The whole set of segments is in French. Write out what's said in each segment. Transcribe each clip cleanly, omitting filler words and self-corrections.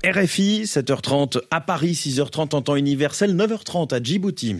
RFI, 7h30 à Paris, 6h30 en temps universel, 9h30 à Djibouti.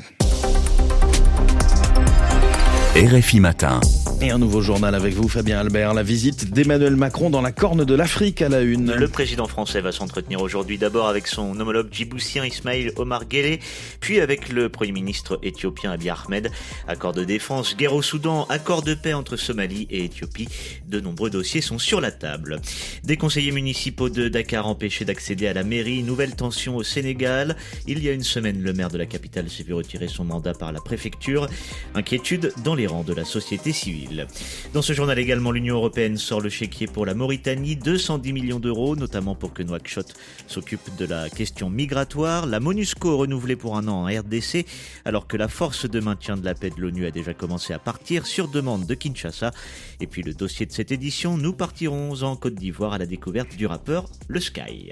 RFI Matin. Et un nouveau journal avec vous, Fabien Albert. La visite d'Emmanuel Macron dans la Corne de l'Afrique à la une. Le président français va s'entretenir aujourd'hui d'abord avec son homologue djiboutien Ismaïl Omar Guelleh, puis avec le Premier ministre éthiopien Abiy Ahmed. Accord de défense, guerre au Soudan, accord de paix entre Somalie et Éthiopie. De nombreux dossiers sont sur la table. Des conseillers municipaux de Dakar empêchés d'accéder à la mairie. Nouvelle tension au Sénégal. Il y a une semaine, le maire de la capitale s'est vu retirer son mandat par la préfecture. Inquiétude dans les rangs de la société civile. Dans ce journal également, l'Union européenne sort le chéquier pour la Mauritanie, 210 millions d'euros, notamment pour que Nouakchott s'occupe de la question migratoire. La MONUSCO renouvelée pour un an en RDC, alors que la force de maintien de la paix de l'ONU a déjà commencé à partir sur demande de Kinshasa. Et puis le dossier de cette édition, nous partirons en Côte d'Ivoire à la découverte du rappeur Le Sky.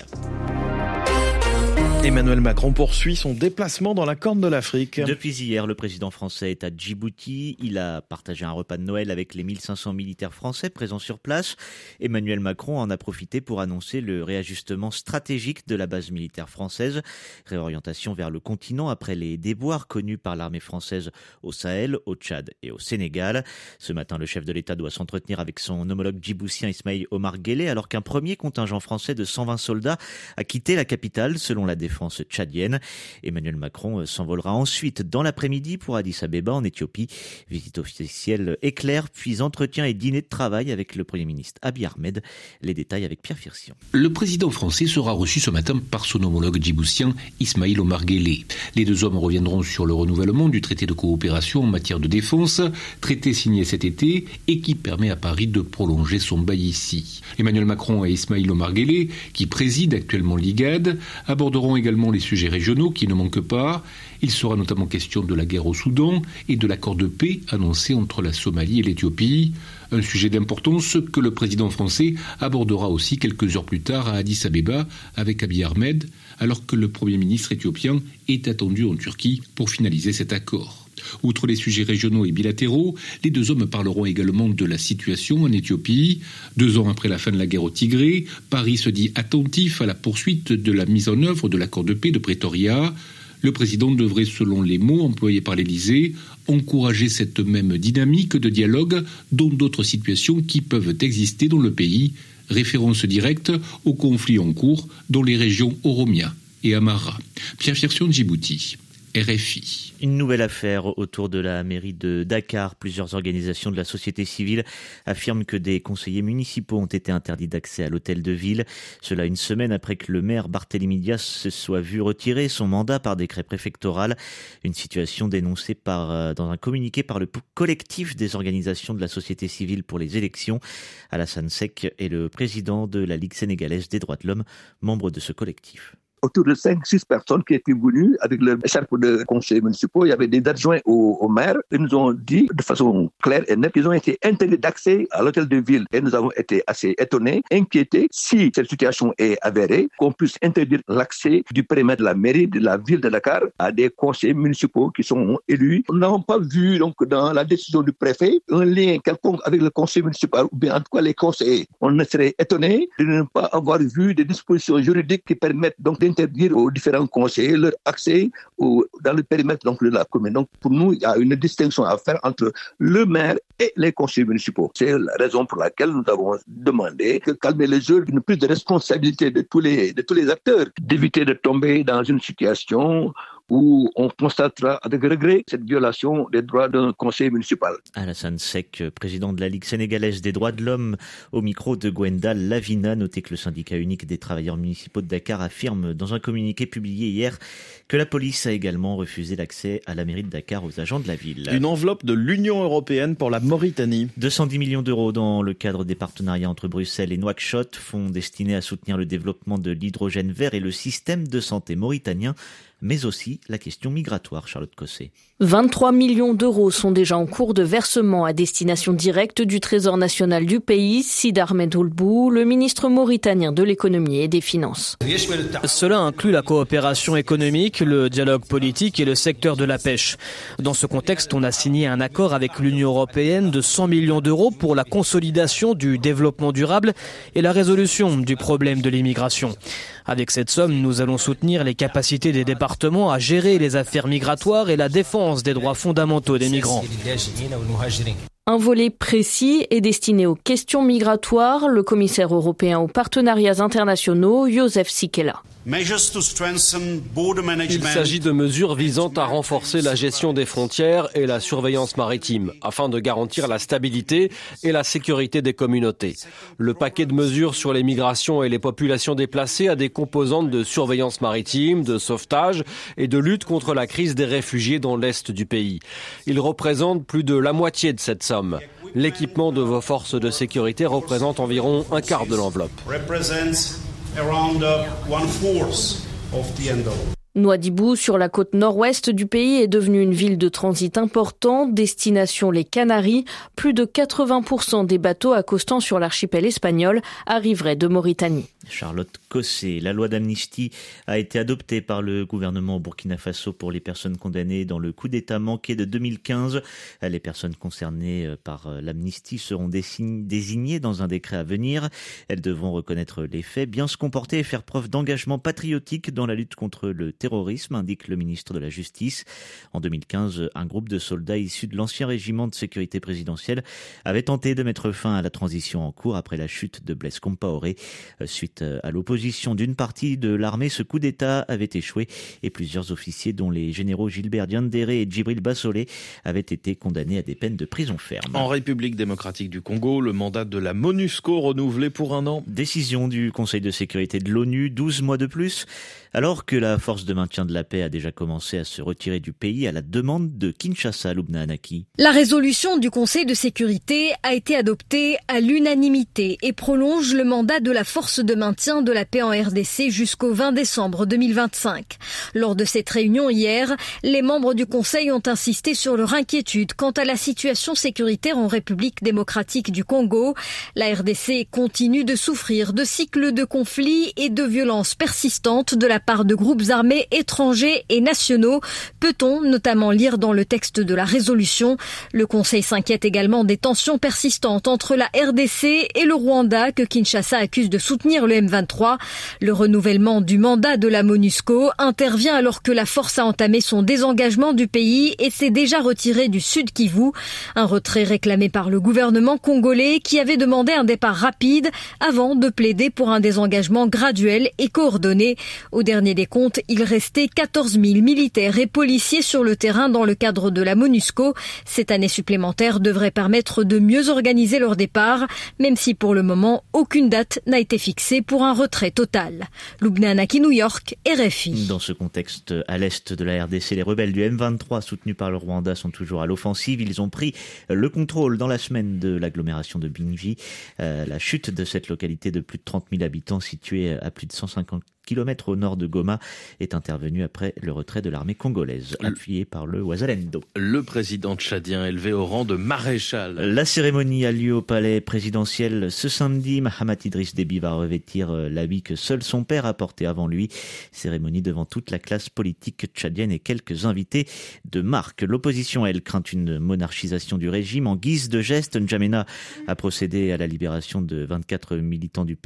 Emmanuel Macron poursuit son déplacement dans la Corne de l'Afrique. Depuis hier, le président français est à Djibouti. Il a partagé un repas de Noël avec les 1500 militaires français présents sur place. Emmanuel Macron en a profité pour annoncer le réajustement stratégique de la base militaire française. Réorientation vers le continent après les déboires connus par l'armée française au Sahel, au Tchad et au Sénégal. Ce matin, le chef de l'État doit s'entretenir avec son homologue djiboutien Ismaïl Omar Guelleh, alors qu'un premier contingent français de 120 soldats a quitté la capitale selon la défense tchadienne. Emmanuel Macron s'envolera ensuite dans l'après-midi pour Addis Abeba en Éthiopie. Visite officielle éclair, puis entretien et dîner de travail avec le Premier ministre Abiy Ahmed. Les détails avec Pierre Firsion. Le président français sera reçu ce matin par son homologue djiboutien Ismaïl Omar Guelleh. Les deux hommes reviendront sur le renouvellement du traité de coopération en matière de défense, traité signé cet été et qui permet à Paris de prolonger son bail ici. Emmanuel Macron et Ismaïl Omar Guelleh, qui préside actuellement l'IGAD, aborderont également les sujets régionaux qui ne manquent pas. Il sera notamment question de la guerre au Soudan et de l'accord de paix annoncé entre la Somalie et l'Éthiopie. Un sujet d'importance que le président français abordera aussi quelques heures plus tard à Addis Abeba avec Abiy Ahmed, alors que le Premier ministre éthiopien est attendu en Turquie pour finaliser cet accord. Outre les sujets régionaux et bilatéraux, les deux hommes parleront également de la situation en Éthiopie. 2 ans après la fin de la guerre au Tigré, Paris se dit attentif à la poursuite de la mise en œuvre de l'accord de paix de Pretoria. Le président devrait, selon les mots employés par l'Élysée, encourager cette même dynamique de dialogue dans d'autres situations qui peuvent exister dans le pays. Référence directe aux conflits en cours dans les régions Oromia et Amara. Pierre Firsion, Djibouti. RFI. Une nouvelle affaire autour de la mairie de Dakar. Plusieurs organisations de la société civile affirment que des conseillers municipaux ont été interdits d'accès à l'hôtel de ville. Cela une semaine après que le maire Barthélémy Dias se soit vu retirer son mandat par décret préfectoral. Une situation dénoncée dans un communiqué par le collectif des organisations de la société civile pour les élections. Alassane Seck est le président de la Ligue sénégalaise des droits de l'homme, membre de ce collectif. Autour de 5-6 personnes qui étaient venues avec leur écharpe de conseillers municipaux. Il y avait des adjoints au maire. Ils nous ont dit de façon claire et nette qu'ils ont été interdits d'accès à l'hôtel de ville. Et nous avons été assez étonnés, inquiétés, si cette situation est avérée, qu'on puisse interdire l'accès du périmètre de la mairie de la ville de Dakar à des conseillers municipaux qui sont élus. Nous n'avons pas vu donc dans la décision du préfet un lien quelconque avec le conseil municipal ou bien en tout cas les conseillers. On ne serait étonné de ne pas avoir vu des dispositions juridiques qui permettent donc d'interdire aux différents conseillers leur accès dans le périmètre donc, de la commune. Donc pour nous, il y a une distinction à faire entre le maire et les conseillers municipaux. C'est la raison pour laquelle nous avons demandé que calmer le jeu, une prise de responsabilité de tous les acteurs, d'éviter de tomber dans une situation où on constatera avec regret cette violation des droits d'un conseiller municipal. Alassane Seck, président de la Ligue sénégalaise des droits de l'homme, au micro de Gwenda Lavina. Notez que le syndicat unique des travailleurs municipaux de Dakar affirme dans un communiqué publié hier que la police a également refusé l'accès à la mairie de Dakar aux agents de la ville. Une enveloppe de l'Union européenne pour la Mauritanie. 210 millions d'euros dans le cadre des partenariats entre Bruxelles et Nouakchott, fonds destinés à soutenir le développement de l'hydrogène vert et le système de santé mauritanien. mais aussi la question migratoire, Charlotte Cosset. 23 millions d'euros sont déjà en cours de versement à destination directe du Trésor national du pays, Sid Ahmed Ould-Bou, le ministre mauritanien de l'économie et des finances. Cela inclut la coopération économique, le dialogue politique et le secteur de la pêche. Dans ce contexte, on a signé un accord avec l'Union européenne de 100 millions d'euros pour la consolidation du développement durable et la résolution du problème de l'immigration. Avec cette somme, nous allons soutenir les capacités des départements à gérer les affaires migratoires et la défense des droits fondamentaux des migrants. Un volet précis est destiné aux questions migratoires. Le commissaire européen aux partenariats internationaux, Joseph Sikela. Il s'agit de mesures visant à renforcer la gestion des frontières et la surveillance maritime, afin de garantir la stabilité et la sécurité des communautés. Le paquet de mesures sur les migrations et les populations déplacées a des composantes de surveillance maritime, de sauvetage et de lutte contre la crise des réfugiés dans l'est du pays. Il représente plus de la moitié de cette somme. L'équipement de vos forces de sécurité représente environ un quart de l'enveloppe. Nouadhibou, sur la côte nord-ouest du pays, est devenue une ville de transit importante, destination les Canaries. Plus de 80% des bateaux accostant sur l'archipel espagnol arriveraient de Mauritanie. Charlotte Cosset, la loi d'amnistie a été adoptée par le gouvernement au Burkina Faso pour les personnes condamnées dans le coup d'État manqué de 2015. Les personnes concernées par l'amnistie seront désignées dans un décret à venir. Elles devront reconnaître les faits, bien se comporter et faire preuve d'engagement patriotique dans la lutte contre le terrorisme, indique le ministre de la Justice. En 2015, un groupe de soldats issus de l'ancien régiment de sécurité présidentielle avait tenté de mettre fin à la transition en cours après la chute de Blaise Compaoré. Suite à l'opposition d'une partie de l'armée, ce coup d'État avait échoué et plusieurs officiers, dont les généraux Gilbert Diandéré et Djibril Bassolé, avaient été condamnés à des peines de prison ferme. En République démocratique du Congo, le mandat de la MONUSCO renouvelé pour 1 an. Décision du Conseil de sécurité de l'ONU, 12 mois de plus. Alors que la force de maintien de la paix a déjà commencé à se retirer du pays à la demande de Kinshasa, Lubna Anaki. La résolution du Conseil de sécurité a été adoptée à l'unanimité et prolonge le mandat de la force de maintien de la paix en RDC jusqu'au 20 décembre 2025. Lors de cette réunion hier, les membres du Conseil ont insisté sur leur inquiétude quant à la situation sécuritaire en République démocratique du Congo. La RDC continue de souffrir de cycles de conflits et de violences persistantes de la part de groupes armés étrangers et nationaux, peut-on notamment lire dans le texte de la résolution. Le Conseil s'inquiète également des tensions persistantes entre la RDC et le Rwanda que Kinshasa accuse de soutenir le M23. Le renouvellement du mandat de la MONUSCO intervient alors que la force a entamé son désengagement du pays et s'est déjà retirée du Sud Kivu. Un retrait réclamé par le gouvernement congolais qui avait demandé un départ rapide avant de plaider pour un désengagement graduel et coordonné. Au dernier des comptes, il restait 14 000 militaires et policiers sur le terrain dans le cadre de la MONUSCO. Cette année supplémentaire devrait permettre de mieux organiser leur départ, même si pour le moment, aucune date n'a été fixée pour un retrait total. Lubna Anaki, New York, RFI. Dans ce contexte, à l'est de la RDC, les rebelles du M23 soutenus par le Rwanda sont toujours à l'offensive. Ils ont pris le contrôle dans la semaine de l'agglomération de Bingi. La chute de cette localité de plus de 30 000 habitants située à plus de 150 km au nord de Goma est intervenu après le retrait de l'armée congolaise, appuyée par le Ouazalendo. Le président tchadien élevé au rang de maréchal. La cérémonie a lieu au palais présidentiel ce samedi. Mahamat Idriss Déby va revêtir l'habit que seul son père a porté avant lui. Cérémonie devant toute la classe politique tchadienne et quelques invités de marque. L'opposition, elle, craint une monarchisation du régime. En guise de geste, N'Djamena a procédé à la libération de 24 militants du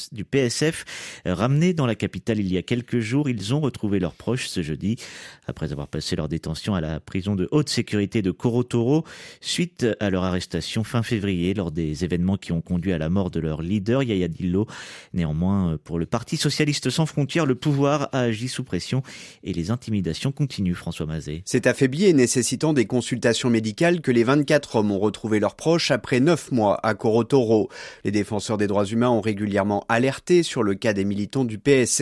PSF, ramenés dans la capitale il y a quelques jours. Ils ont retrouvé leurs proches ce jeudi, après avoir passé leur détention à la prison de haute sécurité de Korotoro, suite à leur arrestation fin février lors des événements qui ont conduit à la mort de leur leader, Yaya Dillo. Néanmoins, pour le Parti socialiste sans frontières, le pouvoir a agi sous pression et les intimidations continuent, François Mazet. C'est affaibli et nécessitant des consultations médicales que les 24 hommes ont retrouvé leurs proches après 9 mois à Korotoro. Les défenseurs des droits humains ont régulièrement alerté sur le cas des militants du PSF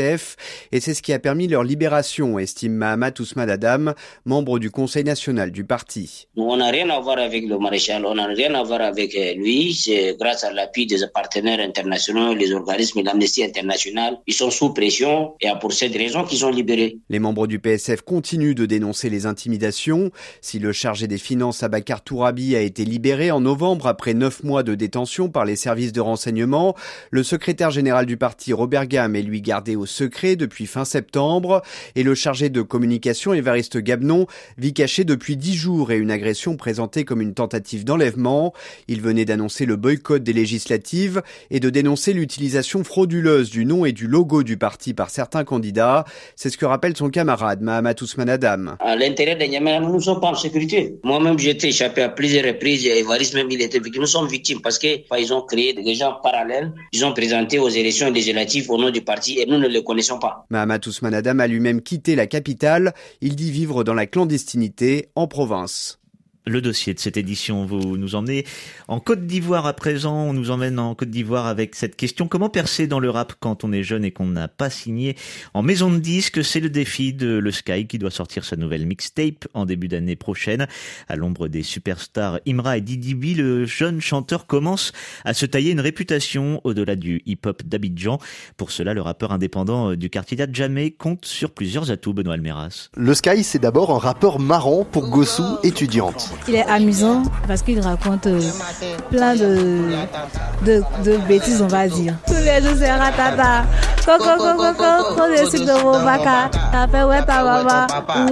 PSF et c'est ce qui a permis leur libération, estime Mahamat Ousmane Adam, membre du Conseil national du parti. On n'a rien à voir avec le maréchal, on n'a rien à voir avec lui, c'est grâce à l'appui des partenaires internationaux, les organismes d'Amnesty International, ils sont sous pression et pour cette raison qu'ils sont libérés. Les membres du PSF continuent de dénoncer les intimidations. Si le chargé des finances Abakar Tourabi a été libéré en novembre après 9 mois de détention par les services de renseignement, le secrétaire général du parti Robert Gam est lui gardé au secret depuis fin septembre et le chargé de communication Évariste Gabnon vit caché depuis 10 jours et une agression présentée comme une tentative d'enlèvement. Il venait d'annoncer le boycott des législatives et de dénoncer l'utilisation frauduleuse du nom et du logo du parti par certains candidats. C'est ce que rappelle son camarade Mahamat Ousmane Adam. À l'intérieur de Niamey, nous ne sommes pas en sécurité. Moi-même, j'ai été échappé à plusieurs reprises. Évariste même, il était victime. Nous sommes victimes parce qu'ils ont créé des gens parallèles. Ils ont présenté aux élections législatives au nom du parti et nous ne les connaissons pas. Mahamat Ousmane Adam a lui-même quitté la capitale. Il dit vivre dans la clandestinité en province. Le dossier de cette édition, vous nous emmenez en Côte d'Ivoire à présent. On nous emmène en Côte d'Ivoire avec cette question: comment percer dans le rap quand on est jeune et qu'on n'a pas signé en maison de disques? C'est le défi de Le Sky qui doit sortir sa nouvelle mixtape en début d'année prochaine. À l'ombre des superstars Imra et Didi B, le jeune chanteur commence à se tailler une réputation au-delà du hip-hop d'Abidjan. Pour cela, le rappeur indépendant du quartier d'Adjamé compte sur plusieurs atouts. Benoît Almeras. Le Sky, c'est d'abord un rappeur marrant pour Gossou étudiante. Il est amusant parce qu'il raconte plein de bêtises, on va dire. Tous les jours, c'est ratata. Coco, trop de sucre de mon vaca. T'as fait ouais ta maman.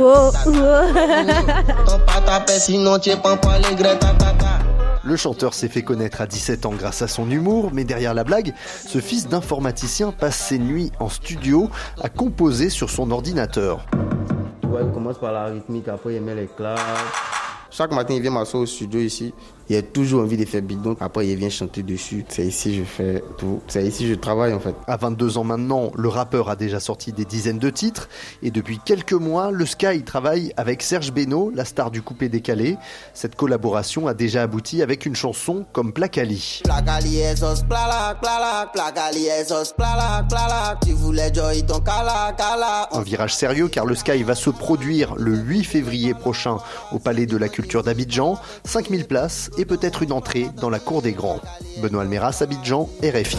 Le chanteur s'est fait connaître à 17 ans grâce à son humour, mais derrière la blague, ce fils d'informaticien passe ses nuits en studio à composer sur son ordinateur. Ouais, il commence par la rythmique, après il met les claques. Chaque matin, il vient m'asseoir au studio ici. Il a toujours envie de faire bidon. Après, il vient chanter dessus. C'est ici que je fais tout. C'est ici que je travaille, en fait. À 22 ans maintenant, le rappeur a déjà sorti des dizaines de titres. Et depuis quelques mois, le Sky travaille avec Serge Beno, la star du coupé décalé. Cette collaboration a déjà abouti avec une chanson comme Placali. Un virage sérieux car le Sky va se produire le 8 février prochain au Palais de la Culture d'Abidjan. 5000 places et peut-être une entrée dans la cour des grands. Benoît Almeras, Abidjan, RFI.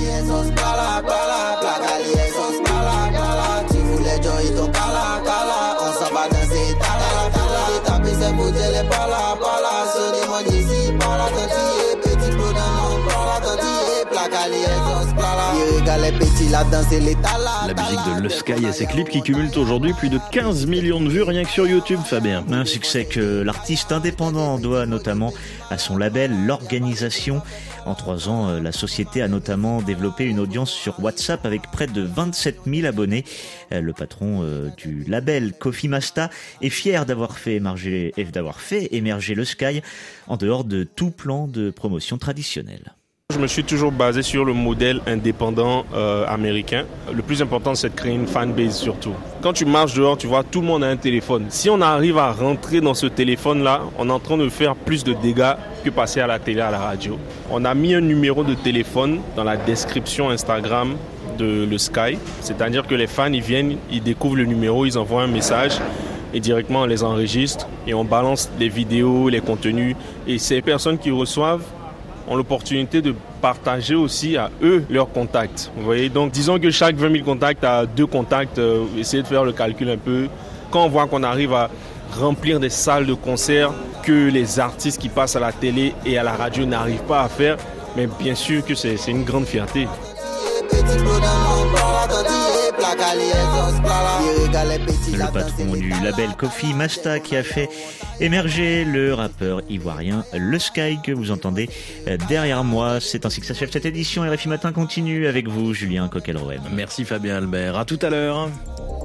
La musique de Le Sky et ses clips qui cumulent aujourd'hui plus de 15 millions de vues rien que sur YouTube, Fabien. Un succès que l'artiste indépendant doit notamment à son label, l'Organisation. En 3 ans, la société a notamment développé une audience sur WhatsApp avec près de 27 000 abonnés. Le patron du label, Kofi Masta, est fier d'avoir fait émerger Le Sky en dehors de tout plan de promotion traditionnel. Je me suis toujours basé sur le modèle indépendant américain. Le plus important, c'est de créer une fanbase surtout. Quand tu marches dehors, tu vois, tout le monde a un téléphone. Si on arrive à rentrer dans ce téléphone-là, on est en train de faire plus de dégâts que passer à la télé, à la radio. On a mis un numéro de téléphone dans la description Instagram de Le Sky. C'est-à-dire que les fans, ils viennent, ils découvrent le numéro, ils envoient un message et directement on les enregistre et on balance les vidéos, les contenus. Et ces personnes qui reçoivent ont l'opportunité de partager aussi à eux leurs contacts. Vous voyez, donc disons que chaque 20 000 contacts a 2 contacts, essayez de faire le calcul un peu. Quand on voit qu'on arrive à remplir des salles de concert que les artistes qui passent à la télé et à la radio n'arrivent pas à faire, mais bien sûr que c'est une grande fierté. Le patron du label Kofi Masta qui a fait émerger le rappeur ivoirien Le Sky que vous entendez derrière moi. C'est ainsi que s'achève cette édition. RFI Matin continue avec vous, Julien Coquelroem. Merci Fabien Albert. À tout à l'heure.